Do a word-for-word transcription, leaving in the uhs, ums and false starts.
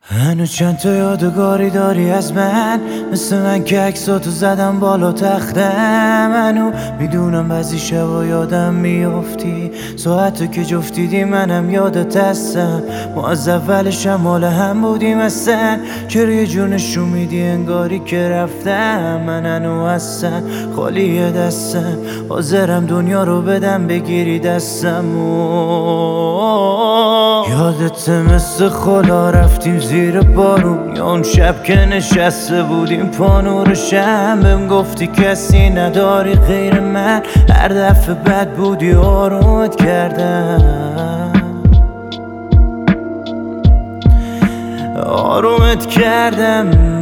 هنوز چند تا یادگاری داری از من، مثل من که عکساتو زدم بالا تختم. هنو میدونم بعضی شبا یادم میافتی، ساعتو که جفتیدی منم یادت هستم. ما از اولش هم حال هم بودیم اصلا، چرا یه جور نشون میدی انگاری که رفتم. من هنو هستم خالی دستم، حاضرم دنیا رو بدم بگیری دستم. یادت مثل خلا رفتیم زیر بارون، یا اون شب که نشسته بودیم پا نور شم. بهم گفتی کسی نداری غیر من، هر دفعه بد بودی آرومت کردم آرومت کردم